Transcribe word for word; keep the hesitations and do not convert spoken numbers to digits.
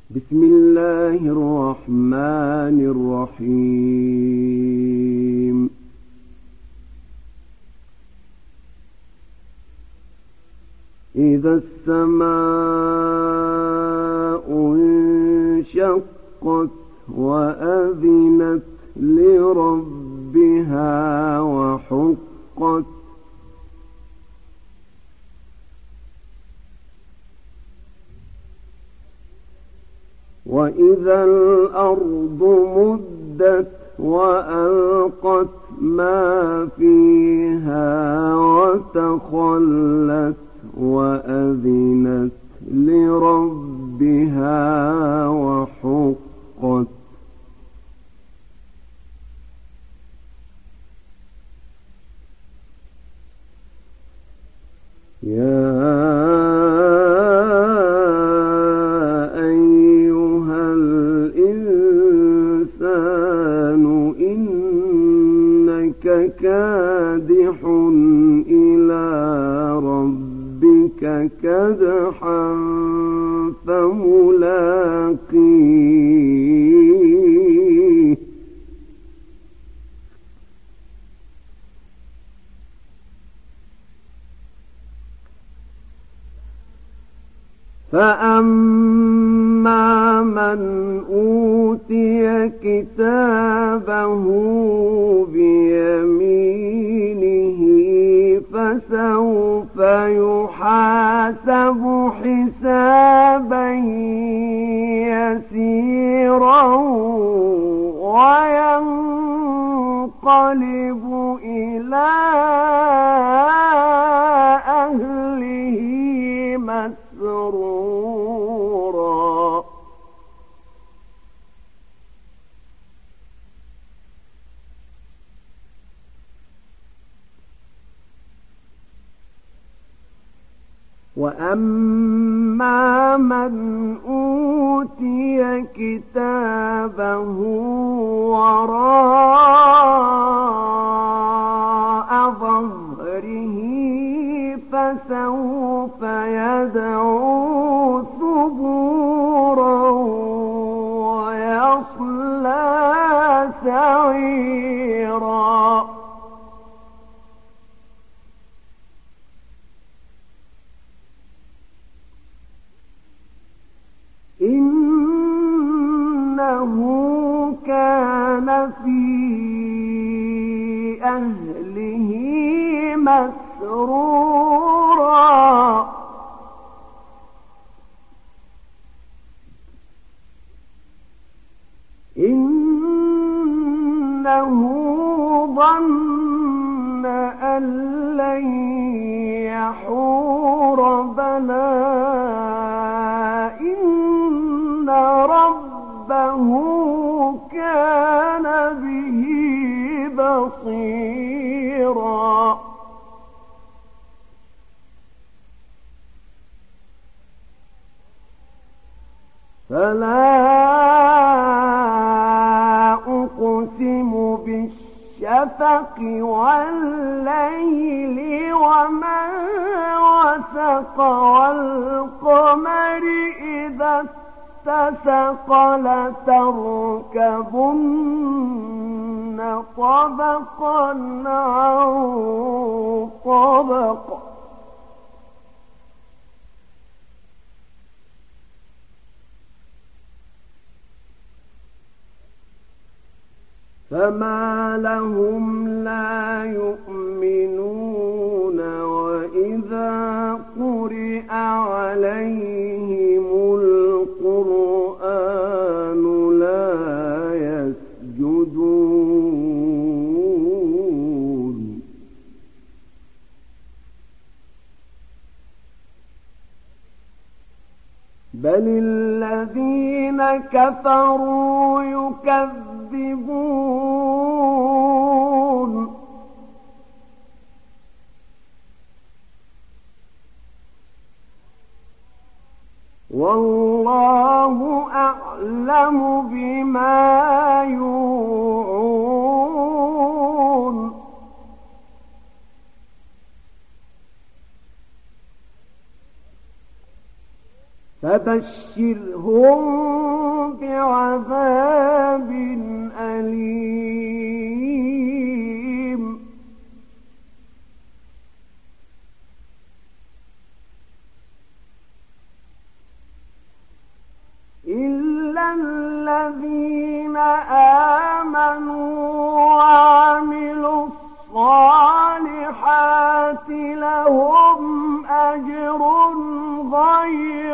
بسم الله الرحمن الرحيم. إذا السماء انشقت وأذنت لربها وحقت وإذا الأرض مدت وألقت ما فيها وتخلت وأذنت لربها وحقت يا أيها الإنسان إنك كادح إلى ربك كدحا فملاقيه فأما من أوتي كتابه بيمينه فسوف يحاسب حسابا يسيرا وينقلب إلى أهله مسرورا وأما من أوتي كتابه وراء ظهره فسوف يدعو ثبورا ويصلى سعيرا إنه كان في أهله مسرورا إنه ظن أن لن يحور بلى إن ربه كان به بصيرا فلا أقسم بالشفق والليل وما وسق والقمر إذا اتسق لتركبن طبقا عن طبق فما لهم لا يؤمنون وإذا قرئ عليهم القرآن لا يسجدون بل الذين كفروا يكذبون والله أعلم بما يوعون فبشرهم بعذاب أليم إلا الذين آمنوا وعملوا الصالحات لهم أجر غير